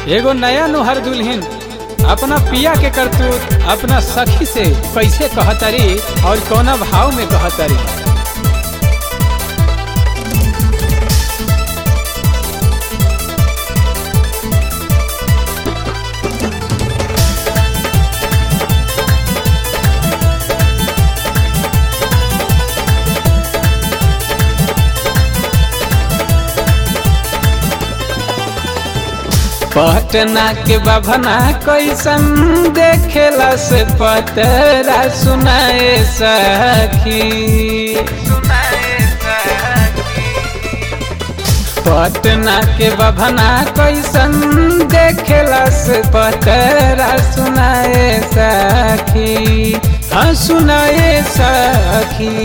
एगो नया नोहर दुल्हन अपना पिया के करतूत अपना सखी से कैसे कहतरी और कौना भाव में कहतरी। पटना के बभना कैसन देखेला से पतरा सुनाए सखी। पटना के बभना कैसन देखेला से पतरा सुनाए सखी। हाँ सुनाए सखी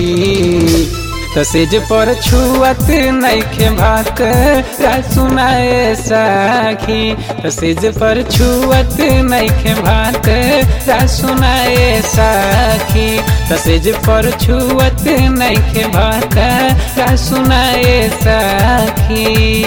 तसेज पर छुअत नइखे भात सुनाए सखी। तसेज पर छुअत नइखे भात सुनाए सखी। तसेज पर छुअत नइखे भात सुनाए सखी।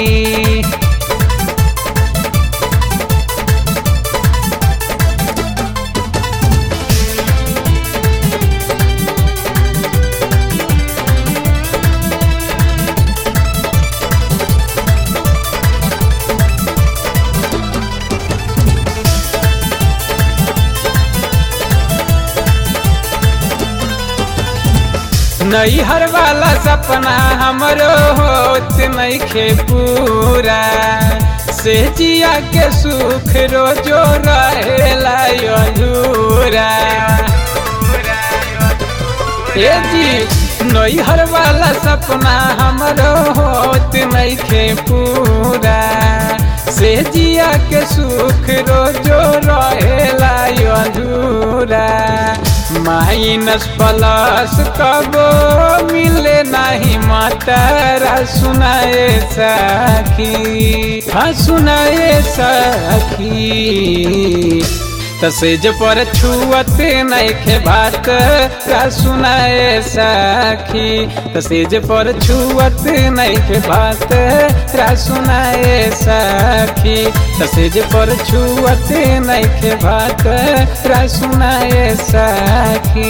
नैहर वाला सपना हमरो होत नइखे पूरा। से जिया के सुख रोजो रहेला अधूरा। ए जी नैहर वाला सपना हमरो होत नइखे पूरा। से जिया के सुख रोजो रहेला अधूरा। माइनस प्लस कबो मिले नहीं मातारा सुनाए सखी। हाँ सुनाए सखी तसेज पर छुअत नइखे भात सुनाए सखी। तसेज पर छुअत नइखे भात सुनाए सखी। तसेज पर छुअत नइखे भात सुनाए सखी।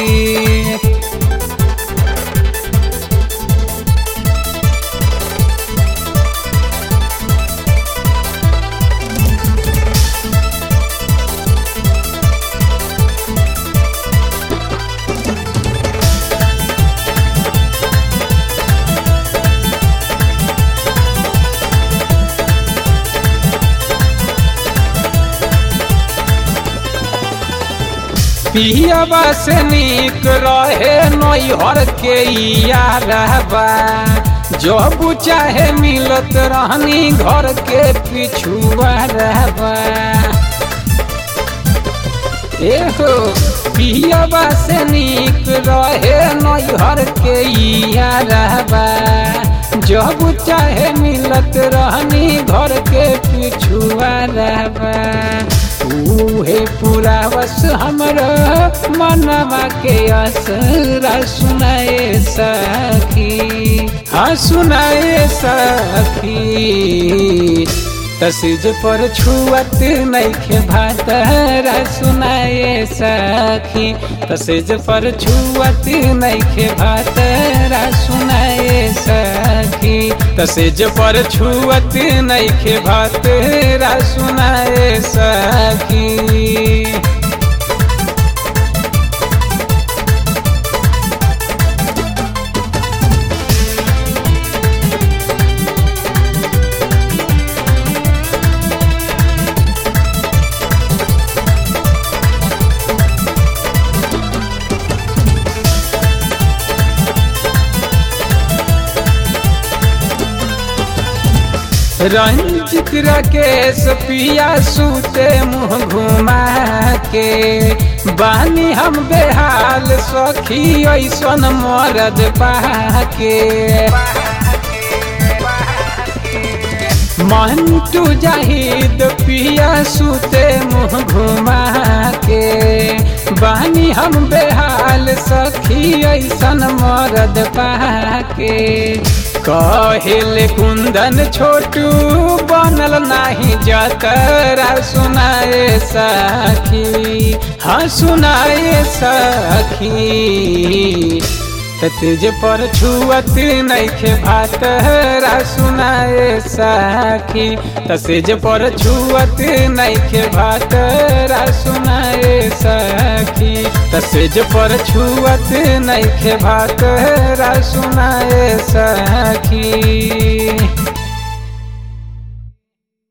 पियबा से नीक रहे नैहर के यारबा। जब चाहे मिलत रहनी घर के पिछुआ रहबा। एहो पियबा से नीक रहे नैहर के यारबा। जब चाहे मिलत रहनी घर के पिछुआ रहबा। उहे पूरा बस हमरा मनवा के असरा सुनाए सखी। हाँ सुनाए सखी तसेज पर छुअत नइखे भात सुनाए सखी। तसेज पर छुअत नइखे भात सुनाए सखी। तसेज पर छुअत नइखे भात सुनाए सखी। रंजित राकेश पिया सूते मुँह घुमा के। बानी हम बेहाल सखी ऐसन मरद पाके। मंटू जाहिद पिया सूते मुँह घुमा के। बानी हम बेहाल सखी ऐसन मरद पाके। कहेले कुंदन छोटू बनल नहीं जतरा सुनाए सखी, हाँ सुनाए सखी। तेज पर छुअत नइखे भातरा सुनाए सखी, तसेज पर छुअत नइखे भातरा सुनाए सखी, तसेज पर छुअत नइखे भातरा सुनाए सखी।